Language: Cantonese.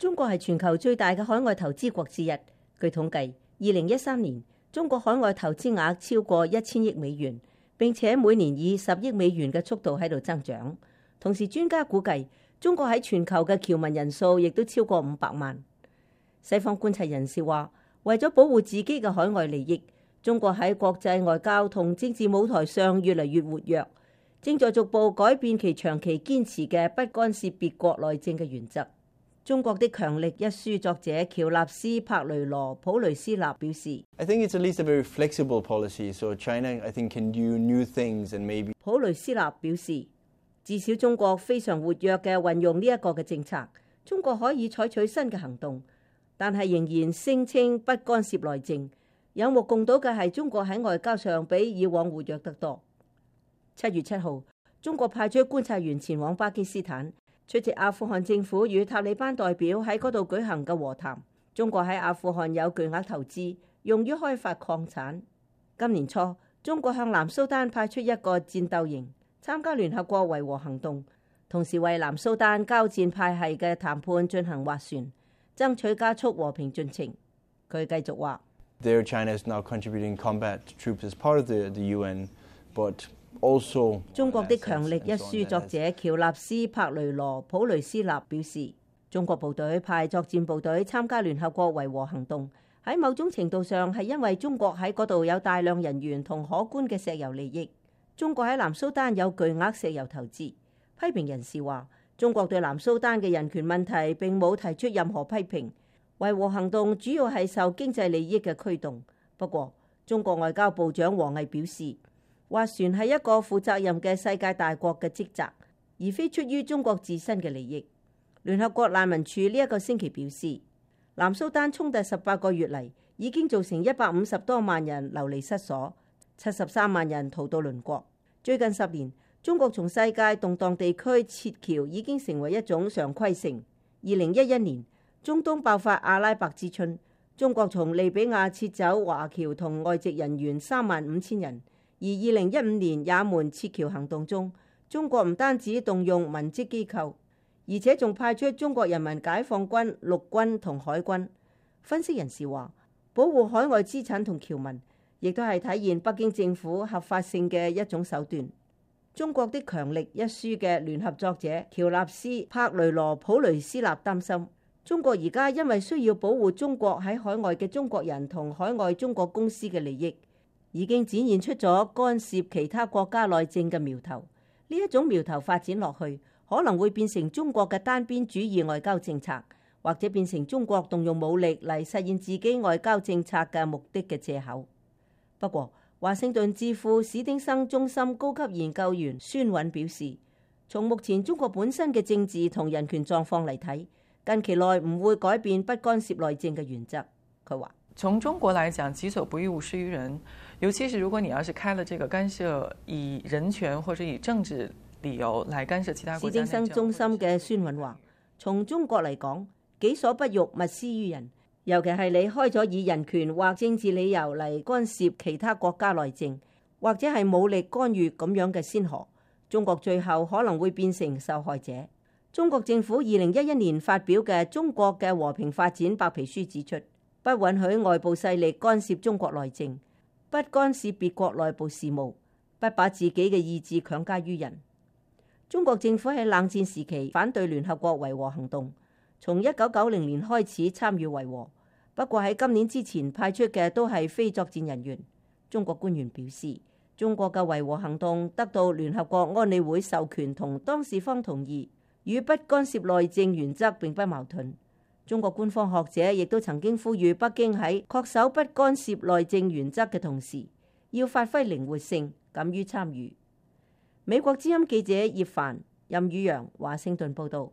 中國係全球最大嘅海外投資國之一。據統計，2013年中國海外投資額超過1000億美元，並且每年以10億美元嘅速度喺度增長。同時，專家估計中國喺全球嘅僑民人數亦都超過500萬。西方觀察人士話，為咗保護自己嘅海外利益，中國喺國際外交同政治舞台上越嚟越活躍，正在逐步改變其長期堅持嘅不干涉別國內政嘅原則。中國的強力一書作者喬納斯·帕雷羅普雷斯納表示 I think it's at least a very flexible policy, so China, I think, can do new things and maybe 普雷斯納表示，至少中國非常活躍嘅運用呢一個嘅政策，中國可以採取新嘅行動，但係仍然聲稱不干涉內政。有目共睹嘅係中國喺外交上比以往活躍得多。7月7號，中國派出觀察員前往巴基斯坦，出席阿富汗政府與塔利班代表喺嗰度舉行嘅和談。中國喺阿富汗有巨額投資，用於開發礦產。今年初，中國向南蘇丹派出一個戰鬥營，參加聯合國維和行動，同時為南蘇丹交戰派系嘅談判進行斡旋，爭取加速和平進程。佢繼續話 there China is now contributing combat troops as part of the UN, but also 中國的強力一書作者喬納斯·帕雷羅普雷斯納表示，中國部隊派作戰部隊參加聯合國維和行動，喺某種程度上係因為中國喺嗰度有大量人員同可觀嘅石油利益。中國喺南蘇丹有巨額石油投資。批評人士話，中國對南蘇丹嘅人權問題並冇提出任何批評。維和行動主要係受經濟利益嘅驅動。不過，中國外交部長王毅表示，斡旋係一個負責任嘅世界大國嘅職責，而非出於中國自身嘅利益。聯合國難民署呢一個星期表示，南蘇丹衝突18個月嚟，已經造成150多萬人流離失所，73萬人逃到鄰國。最近10年，中國從世界動盪地區撤僑已經成為一種常規性。2011年，中東爆發阿拉伯之春，中國從利比亞撤走華僑同外籍人員35000人。而2015年也門撤僑行動中，中國唔單止動用民職機構，而且仲派出中國人民解放軍、陸軍同海軍。分析人士話，保護海外資產同僑民，亦都係體現北京政府合法性嘅一種手段。中國的強力一書嘅聯合作者喬納斯·帕雷羅普雷斯納擔心，中國而家因為需要保護中國喺海外嘅中國人同海外中國公司嘅利益，已經展現出咗干涉其他國家內政嘅苗頭。呢一種苗頭發展落去，可能會變成中國嘅單邊主義外交政策，或者變成中國動用武力嚟實現自己外交政策嘅目的嘅藉口。不過，華盛頓智庫史丁生中心高級研究員孫韻表示，從目前中國本身嘅政治同人權狀況嚟睇，近期內唔會改變不干涉內政嘅原則。佢話， 從中國來講，己所不欲，勿施於人。尤其是如果你要是開了這個干涉以人權或者以政治理由來干涉其他國家內政。史丁生中心嘅孫韻話，從中國嚟講，己所不欲，勿施於人。尤其係你開咗以人權或政治理由嚟干涉其他國家內政，或者係武力干預咁樣嘅先河，中國最後可能會變成受害者。中國政府2011年發表嘅《中國嘅和平發展白皮書》指出，不允許外部勢力干涉中國內政，不干涉別國內部事務，不把自己嘅意志強加於人。中國政府喺冷戰時期反對聯合國維和行動，從1990年開始參與維和，不過喺今年之前派出嘅都係非作戰人員。中國官員表示，中國嘅維和行動得到聯合國安理會授權同當事方同意，與不干涉內政原則並不矛盾。中國官方學者亦都曾經呼籲北京喺恪守不干涉內政原則嘅同時，要發揮靈活性，敢於參與。美國之音記者葉凡、任宇陽華盛頓報道。